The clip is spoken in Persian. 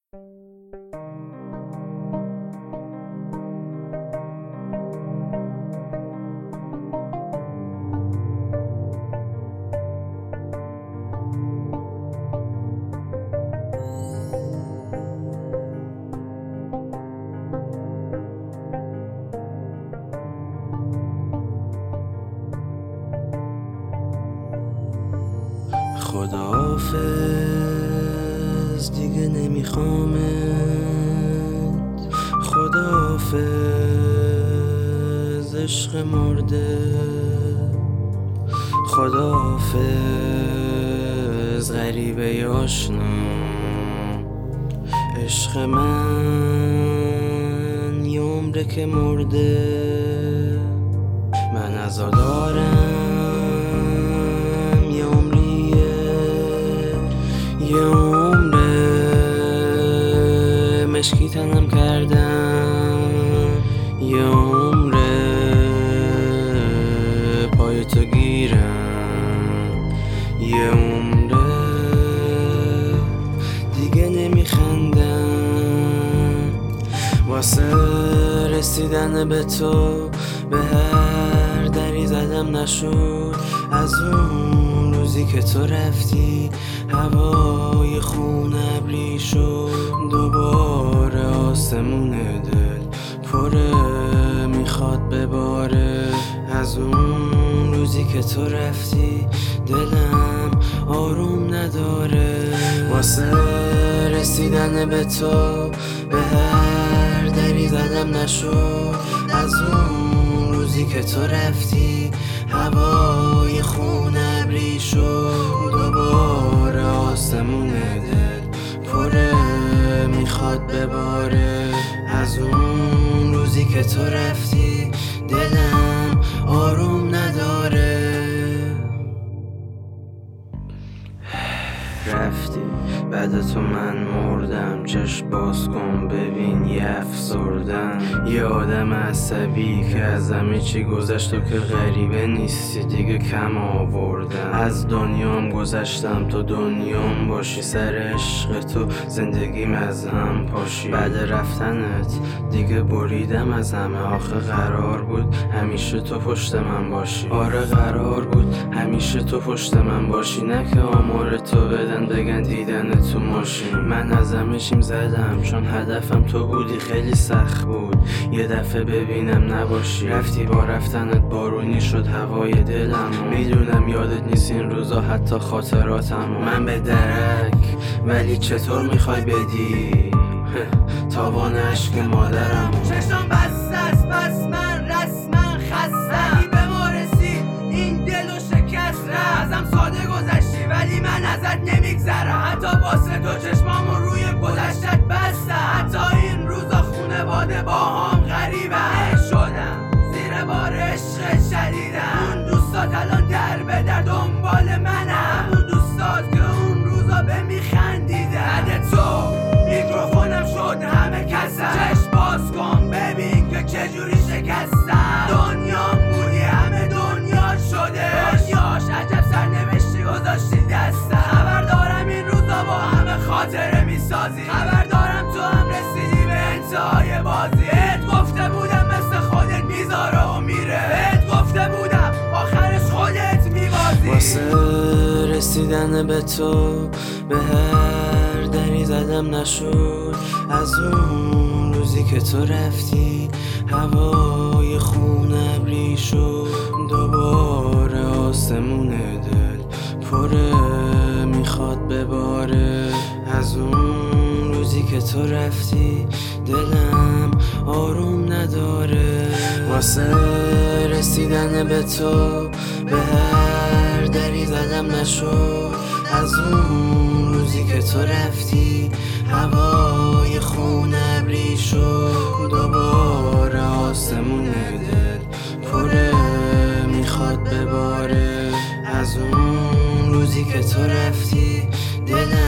خداحافظ دیگه نمیخوامت، خداحافظ عشق مرده، خداحافظ غریبه آشنا، عشق من یه عمره که مرده. من عزادارم یه عمره مشکی تنم کردم، یه عمره پای تو گیرم، یه عمره دیگه نمیخندم. واسه رسیدن به تو به هر دری زدم نشد. از اون روزی که تو رفتی هوای خون ابری شد. دوباره آسمون دل پره میخواد بباره. از اون روزی که تو رفتی دلم آروم نداره. واسه رسیدن به تو به هر دری زدم نشد. از اون روزی که تو رفتی هوای خون ابری شد. دوباره آسمون دل پره میخواد بباره. از اون روزی که تو رفتی دلم آروم نداره. رفتی بعد تو من مردم. چشم باز کن ببین یه افسردن، یه آدم عصبی که از همه چی گذشت و که غریبه نیستی دیگه کم آوردم. از دنیام گذشتم تو دنیام باشی. سر عشق تو زندگیم از هم پاشی. بعد رفتنت دیگه بریدم از همه. آخه قرار بود همیشه تو پشت من باشی. آره قرار بود همیشه تو پشت من باشی. نه که آمار تو بدن بگن دیدن تو ماشین. من از همه چیم زدم چون هدفم تو بودی. خیلی سخت بود یه دفعه ببینم نباشی. رفتی با رفتنت بارونی شد هوای دلم. میدونم یادت نیست این روزا حتی خاطراتم. من به درک ولی چطور میخوای بدی تاوان عشق مادرم. چشم بسته است بس من رسما خستم. ولی به ما رسید این دل و شکست. ازم ساده گذشتی ولی من ازت نمیگذرم. حتی واسه تو چشمامو روی گذشتت بستم. حتی این روزا خونواده با هم غریبم شدم. زیر بار عشق شدیدم. اون دوستات الان در به در دنبال منم. اون دوستات که اون روزا به میخندیدن. بعد تو میکروفونم شد همه کسم. چشم باز کن ببین که چجوری شکستم. دنیام بودی همه دنیا شده. دنیاش عجب سرنوشتی گذاشتی دستم. خبر دارم این روزا با همه خاطره میسازی. خبر دارم تو هم رسیدی به انتهای بازی. بهت گفته بودم مثل خودت میذاره و میره. بهت گفته بودم آخرش خودت میبازی. واسه رسیدن به تو به هر دری زدم نشد. از اون روزی که تو رفتی هوای خون ابری شد. دوباره آسمون دل پره میخواد بباره. از اون روزی که تو رفتی دلم آروم نداره. واسه رسیدن به تو به هر دری زدم نشد. از اون روزی که تو رفتی هوای خون ابری شد. دوباره آسمون دل پره میخواد بباره. از اون روزی که تو رفتی دلم